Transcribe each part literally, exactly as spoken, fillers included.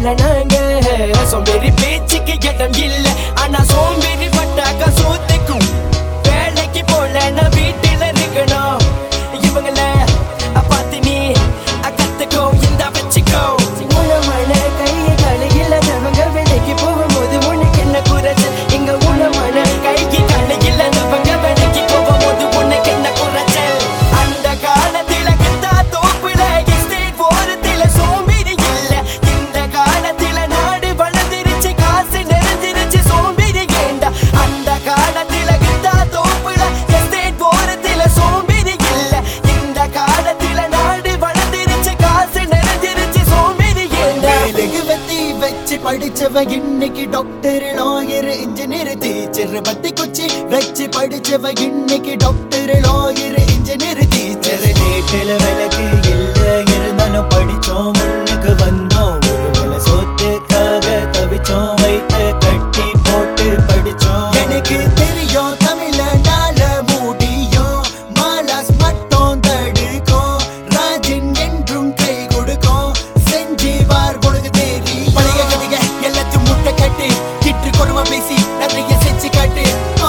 போல நாங்க சோம்பேறி பேச்சுக்கு இடம் இல்ல ஆனா சோம்பேறி பட்டாக்க சூத்துக்கும் வேலைக்கு போல நான் வீட்டுல இருக்கணும் இவங்கள பார்த்து நீ கத்துக்கோ இந்த வச்சுக்கோ உணமான கையை கலையில அவங்க வேலைக்கு போகும்போது உனக்கு என்ன குறைச்சல் இங்க உணமான கைக்கு கலையில அவங்க வேலைக்கு போகும்போது உனக்கு என்ன குறைச்சல் அந்த காலத்துல கிட்டா தோப்புல எஸ்டேட் ஓரத்துல சோம்பேறி இல்ல இந்த காலத்துல நாடு வளர்ந்துருச்சு காசு நிறைஞ்சிருச்சு சோம்பேறி ஏண்டா அந்த காலத்துல கிட்டா தோப்புல எஸ்டேட் ஓரத்துல சோம்பேறி இல்ல இந்த காலத்துல நாடு வளர்ந்துருச்சு காசு நிறைஞ்சிருச்சு சோம்பேறி ஏண்டா வெத்தி வச்சு படிச்சவ இன்னைக்கு டாக்டர் லாயர் இன்ஜினியர் டீச்சர் பத்தி குச்சி வச்சு படிச்சவ இன்னைக்கு டாக்டர் லாயர் இன்ஜினியர் டீச்சர் நேட்டில விளக்கு இல்ல இருந்தாலும் படிச்சோம் முன்னுக்கு வந்தோம் ஒரு வேலை சொத்துக்காக தவிச்சோம் வைத்து கட்டி போட்டு படிச்சோம் எனக்கு தெரியும் தமிழனால முடியும் மாலாஸ் மட்டும் தடுக்கும் ராஜன் என்றும் கை கொடுக்கும் செஞ்சு வார் கொடுக்க தேடி பழைய கதைக எல்லாத்தையும் முட்டை கட்டு கிட்டு கொடுமை பேசி நிறைய செஞ்சு காட்டு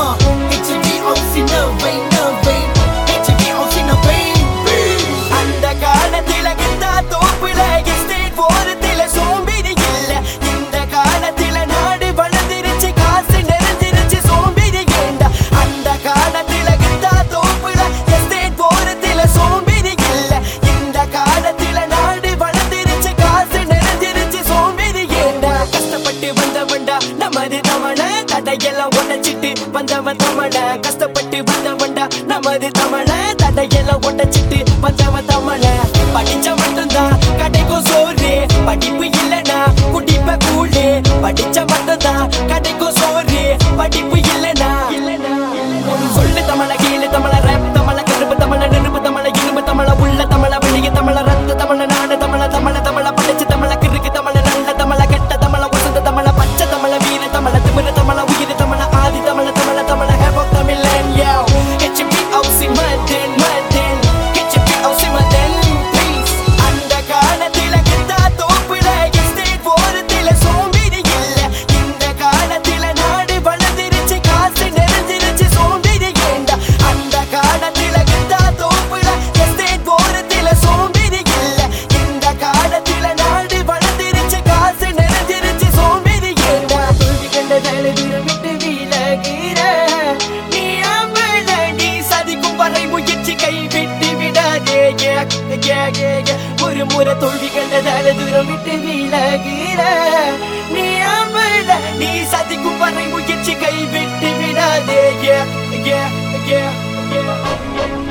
அந்த காலத்துல கிட்டா தோப்புல எஸ்டேட் ஓரத்துல சோம்பேறி இல்ல இந்த காலத்துல நாடு வளர்ந்துருச்சு காசு நிறைஞ்சிருச்சு சோம்பேறி ஏண்டா அந்த காலத்துல கிட்டா தோப்புல எஸ்டேட் ஓரத்துல சோம்பேறி இல்ல இந்த காலத்துல நாடு வளர்ந்துருச்சு காசு நிறைஞ்சிருச்சு சோம்பேறி ஏண்டா கஷ்டப்பட்டு வந்தவன்டா நமது தமிழ தடையெல்லாம் உடைச்சிட்டு வந்தவன் தமிழ கஷ்டப்பட்டு வந்தவன்டா நமது தமிழ தடையெல்லாம் உடைச்சிட்டு வந்தவன் தமிழ படிச்ச மட்டும்தான் கடைக்கும் சோறு படிப்பு இல்லனா குடிப்ப கூழு படிச்ச மட்டும்தான் கடைக்கும் சோறு படிப்பு இல்லனா சொல்லு தமிழ கீழே தமிழ ரேப் தமிழ கருப்பு தமிழ நெருப்பு தமிழ இரும்பு தமிழ உள்ள தமிழ வெளிய தமிழ ரத்த தமிழ நாடு தமிழ தமிழ தமிழ படிச்ச தமிழ கிறுக்கு தமிழ நல்ல தமிழ கெட்ட தமிழ வசந்த தமிழ பச்சை தமிழ வீர தமிழ திமிர தமிழ உயிர் தமிழ ஆதி தமிழ தமிழ தமிழ ஹேப் ஆஃப் தமிழன் yo H B O C Madhan Madhan H B O C Madhan please அந்த காலத்துல கிட்டா தோப்புல எஸ்டேட் ஓரத்துல சோம்பேறி இல்ல இந்த காலத்துல நாடு வளர்ந்துருச்சு காசு நிறைஞ்சிருச்சு சோம்பேறி ஏண்டா அந்த காலத்துல கிட்டா தோப்புல எஸ்டேட் ஓரத்துல சோம்பேறி இல்ல இந்த காலத்துல நாடு வளர்ந்துருச்சு காசு நிறைஞ்சிருச்சு சோம்பேறி ஏண்டா தோல்வி கண்ட தலைதுரம் விட்டு விலகிற நீ அம்பல நீ சதிக்கும் வரை முயற்சி கை விட்டு விடாதே ஒரு முறை தோல்வி கண்ட தலைதுரம் விட்டு விலகிற நீ அம்பல நீ சதிக்கும் வரை முயற்சி கை விட்டு விடாதே yeah, yeah, yeah, yeah.